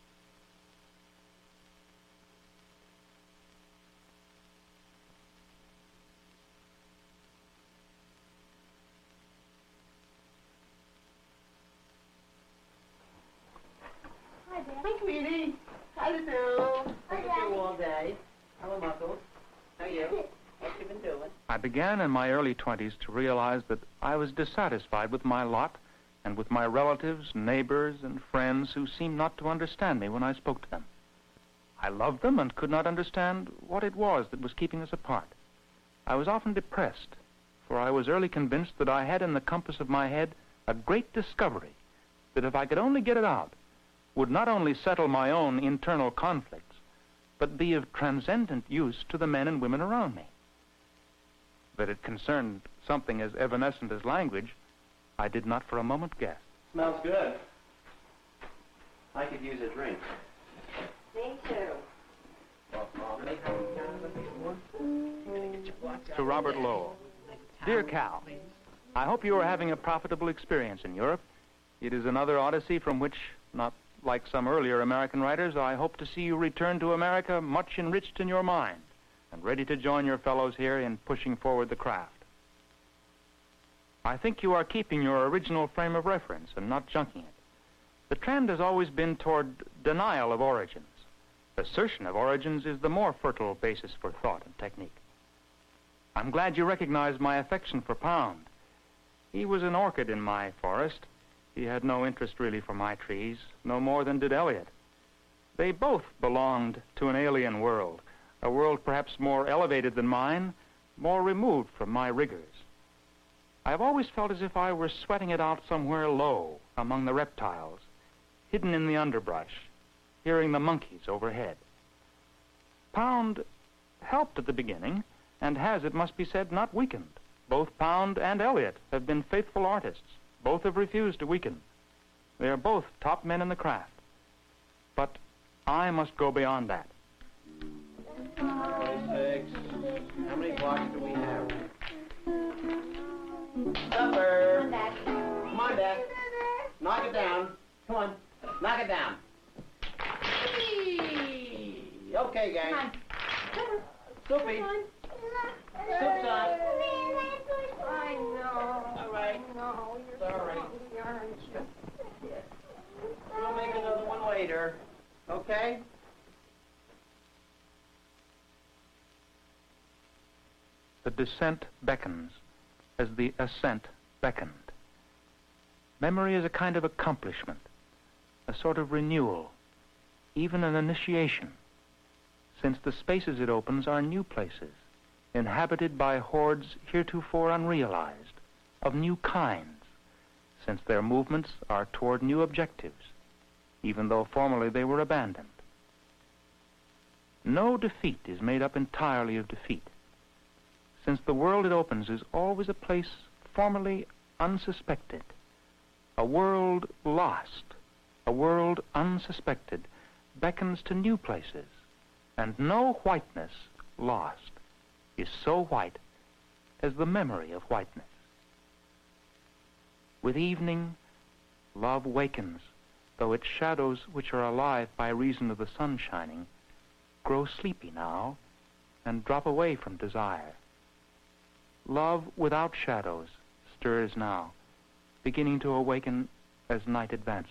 Hi, sweetie. How do you do? What did you do all day? How are Muckles? How are you? What you been doing? I began in my early 20s to realize that I was dissatisfied with my lot and with my relatives, neighbors, and friends who seemed not to understand me when I spoke to them. I loved them and could not understand what it was that was keeping us apart. I was often depressed, for I was early convinced that I had in the compass of my head a great discovery, that if I could only get it out, would not only settle my own internal conflicts, but be of transcendent use to the men and women around me. That it concerned something as evanescent as language, I did not for a moment guess. Smells good. I could use a drink. Me too. To Robert Lowell. Dear Cal, I hope you are having a profitable experience in Europe. It is another odyssey from which, not like some earlier American writers, I hope to see you return to America much enriched in your mind and ready to join your fellows here in pushing forward the craft. I think you are keeping your original frame of reference and not junking it. The trend has always been toward denial of origins. Assertion of origins is the more fertile basis for thought and technique. I'm glad you recognize my affection for Pound. He was an orchid in my forest. He had no interest really for my trees, no more than did Elliot. They both belonged to an alien world, a world perhaps more elevated than mine, more removed from my rigors. I've always felt as if I were sweating it out somewhere low among the reptiles, hidden in the underbrush, hearing the monkeys overhead. Pound helped at the beginning, and has, it must be said, not weakened. Both Pound and Elliot have been faithful artists. Both have refused to weaken. They are both top men in the craft. But I must go beyond that. 26. How many blocks do we have? Supper. Come on, Dad. Knock it down. Come on. Knock it down. Okay, gang. Soupy. Soup's on. I know. All right. No, It's all right. aren't you? We'll make another one later. Okay? The descent beckons as the ascent beckoned. Memory is a kind of accomplishment, a sort of renewal, even an initiation, since the spaces it opens are new places, inhabited by hordes heretofore unrealized, of new kinds, since their movements are toward new objectives, even though formerly they were abandoned. No defeat is made up entirely of defeat, since the world it opens is always a place formerly unsuspected, a world lost, a world unsuspected, beckons to new places, and no whiteness lost is so white as the memory of whiteness. With evening, love wakens, though its shadows, which are alive by reason of the sun shining, grow sleepy now and drop away from desire. Love without shadows stirs now, beginning to awaken as night advances.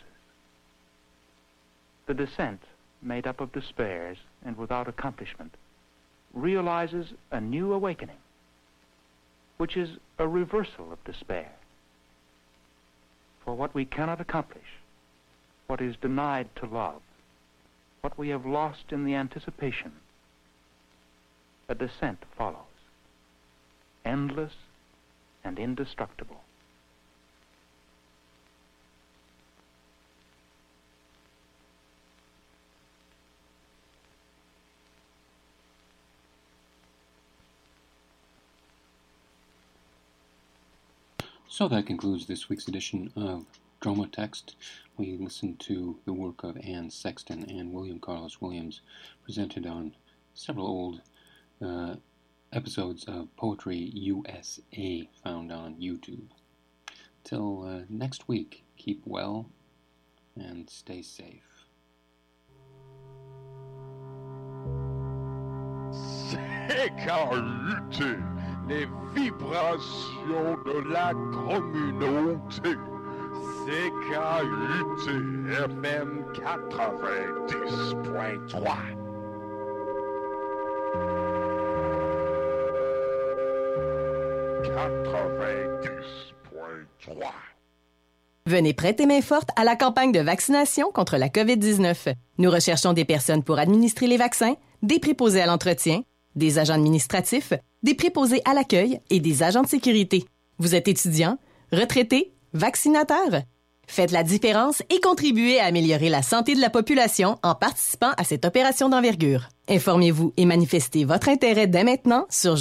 The descent, made up of despairs and without accomplishment, realizes a new awakening, which is a reversal of despair. For what we cannot accomplish, what is denied to love, what we have lost in the anticipation, a descent follows, endless and indestructible. So that concludes this week's edition of Droma Text. We listened to the work of Anne Sexton and William Carlos Williams, presented on several old episodes of Poetry USA found on YouTube. Till next week, keep well and stay safe. CKUT, les vibrations de la communauté. CKUT FM 90.3. Venez prêter main forte à la campagne de vaccination contre la COVID-19. Nous recherchons des personnes pour administrer les vaccins, des préposés à l'entretien, des agents administratifs, des préposés à l'accueil et des agents de sécurité. Vous êtes étudiant, retraité, vaccinateur? Faites la différence et contribuez à améliorer la santé de la population en participant à cette opération d'envergure. Informez-vous et manifestez votre intérêt dès maintenant sur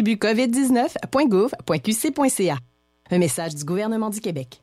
jecontribuecovid19.gouv.qc.ca. Un message du gouvernement du Québec.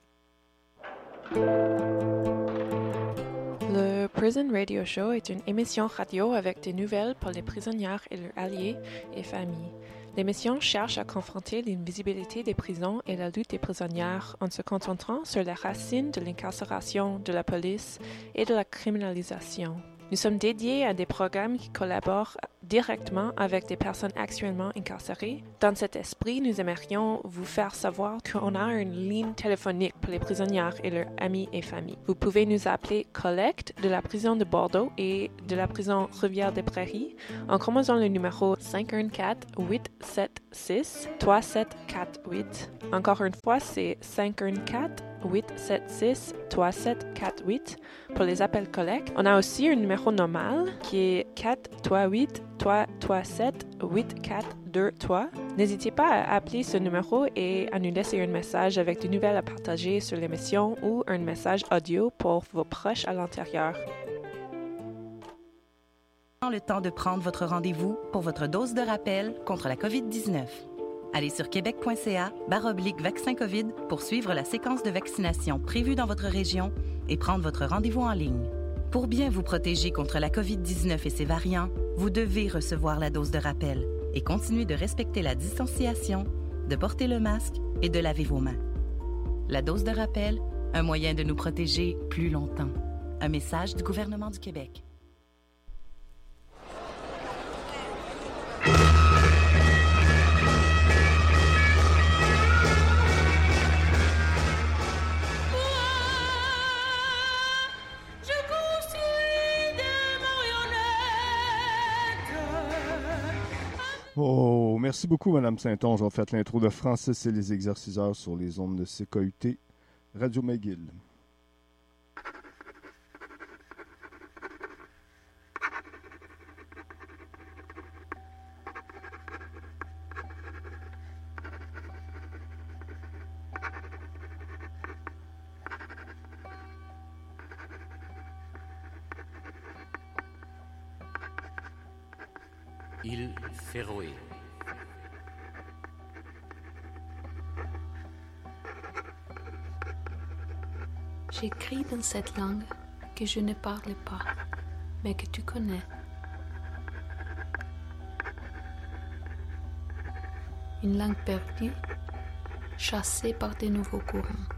Le Prison Radio Show est une émission radio avec des nouvelles pour les prisonniers et leurs alliés et familles. L'émission cherche à confronter l'invisibilité des prisons et la lutte des prisonniers en se concentrant sur les racines de l'incarcération, de la police et de la criminalisation. Nous sommes dédiés à des programmes qui collaborent directement avec des personnes actuellement incarcérées. Dans cet esprit, nous aimerions vous faire savoir qu'on a une ligne téléphonique pour les prisonnières et leurs amis et familles. Vous pouvez nous appeler Collecte de la prison de Bordeaux et de la prison Rivière-des-Prairies en composant le numéro 514-876-3748. Encore une fois, c'est 514-876-3748 pour les appels collecte. On a aussi un numéro normal qui est 438-337-8423. N'hésitez pas à appeler ce numéro et à nous laisser un message avec des nouvelles à partager sur l'émission ou un message audio pour vos proches à l'intérieur. Le temps de prendre votre rendez-vous pour votre dose de rappel contre la COVID-19. Allez sur québec.ca/vaccin COVID pour suivre la séquence de vaccination prévue dans votre région et prendre votre rendez-vous en ligne. Pour bien vous protéger contre la COVID-19 et ses variants, vous devez recevoir la dose de rappel et continuer de respecter la distanciation, de porter le masque et de laver vos mains. La dose de rappel, un moyen de nous protéger plus longtemps. Un message du gouvernement du Québec. Oh, merci beaucoup, Mme Saint-Onge. On fait l'intro de Francis et les exerciceurs sur les ondes de CKUT, Radio McGill. Île Féroé. J'écris dans cette langue que je ne parle pas, mais que tu connais. Une langue perdue, chassée par de nouveaux courants.